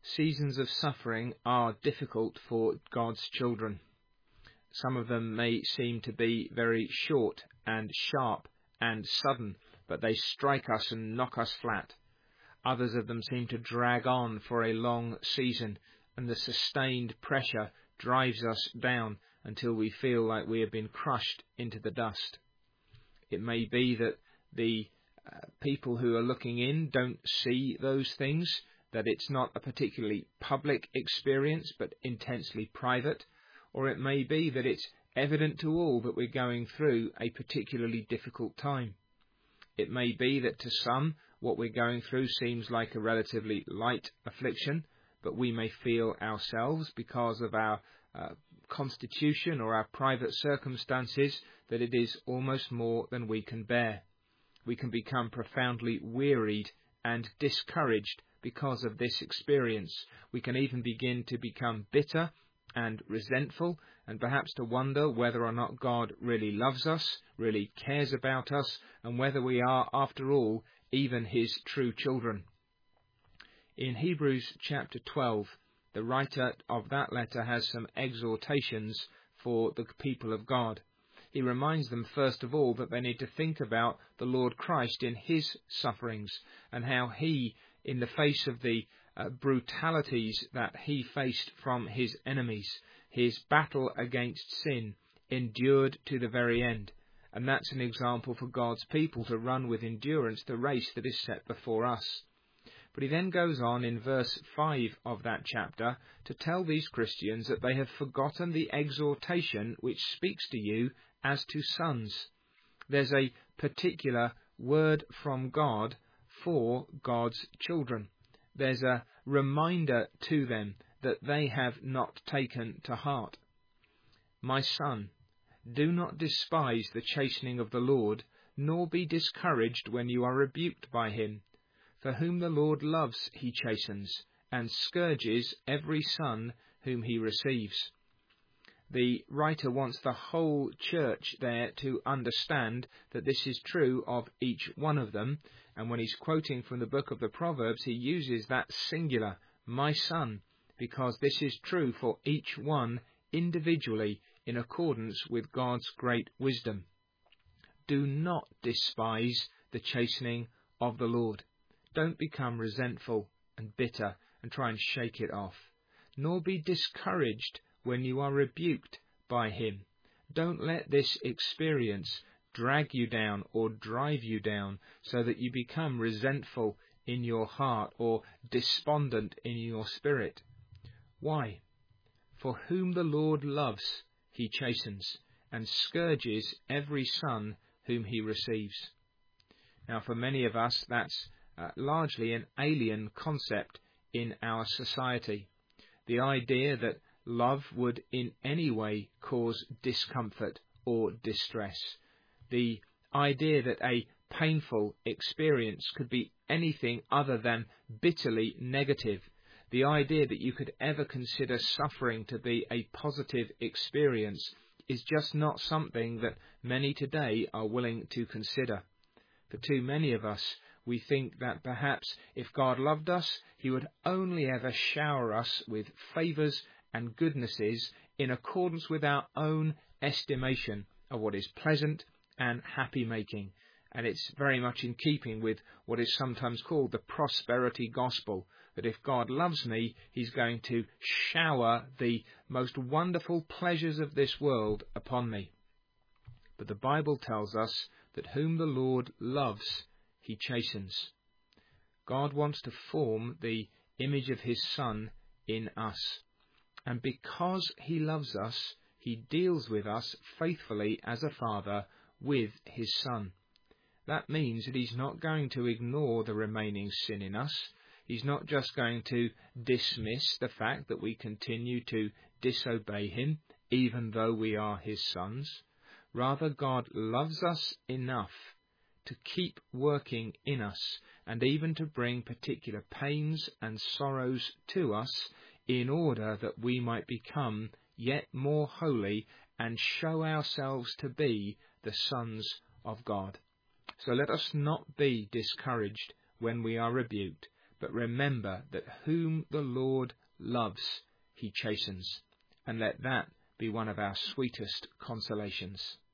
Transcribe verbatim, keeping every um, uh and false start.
Seasons of suffering are difficult for God's children. Some of them may seem to be very short and sharp and sudden, but they strike us and knock us flat. Others of them seem to drag on for a long season, and the sustained pressure drives us down until we feel like we have been crushed into the dust. It may be that the uh, people who are looking in don't see those things, that it's not a particularly public experience but intensely private, or it may be that it's evident to all that we're going through a particularly difficult time. It may be that to some what we're going through seems like a relatively light affliction, but we may feel ourselves, because of our uh, constitution or our private circumstances, that it is almost more than we can bear. We can become profoundly wearied and discouraged because of this experience. We can even begin to become bitter and resentful, and perhaps to wonder whether or not God really loves us, really cares about us, and whether we are, after all, even his true children. In Hebrews chapter twelve, the writer of that letter has some exhortations for the people of God. He reminds them, first of all, that they need to think about the Lord Christ in his sufferings, and how he, in the face of the uh, brutalities that he faced from his enemies, his battle against sin, endured to the very end. And that's an example for God's people to run with endurance the race that is set before us. But he then goes on in verse five of that chapter to tell these Christians that they have forgotten the exhortation which speaks to you as to sons. There's a particular word from God for God's children. There's a reminder to them that they have not taken to heart. My son, do not despise the chastening of the Lord, nor be discouraged when you are rebuked by him. For whom the Lord loves he chastens, and scourges every son whom he receives. The writer wants the whole church there to understand that this is true of each one of them, and when he's quoting from the book of the Proverbs, he uses that singular, my son, because this is true for each one individually in accordance with God's great wisdom. Do not despise the chastening of the Lord. Don't become resentful and bitter and try and shake it off, nor be discouraged when you are rebuked by him. Don't let this experience drag you down or drive you down so that you become resentful in your heart or despondent in your spirit. Why? For whom the Lord loves, he chastens, and scourges every son whom he receives. Now, for many of us, that's uh, largely an alien concept in our society. The idea that love would in any way cause discomfort or distress. The idea that a painful experience could be anything other than bitterly negative. The idea that you could ever consider suffering to be a positive experience is just not something that many today are willing to consider. For too many of us, we think that perhaps if God loved us, he would only ever shower us with favours and goodnesses in accordance with our own estimation of what is pleasant and happy-making. And it's very much in keeping with what is sometimes called the prosperity gospel, that if God loves me, he's going to shower the most wonderful pleasures of this world upon me. But the Bible tells us that whom the Lord loves, he chastens. God wants to form the image of his Son in us. And because he loves us, he deals with us faithfully as a father with his Son. That means that he's not going to ignore the remaining sin in us. He's not just going to dismiss the fact that we continue to disobey him, even though we are his sons. Rather, God loves us enough to keep working in us, and even to bring particular pains and sorrows to us, in order that we might become yet more holy and show ourselves to be the sons of God. So let us not be discouraged when we are rebuked, but remember that whom the Lord loves, he chastens, and let that be one of our sweetest consolations.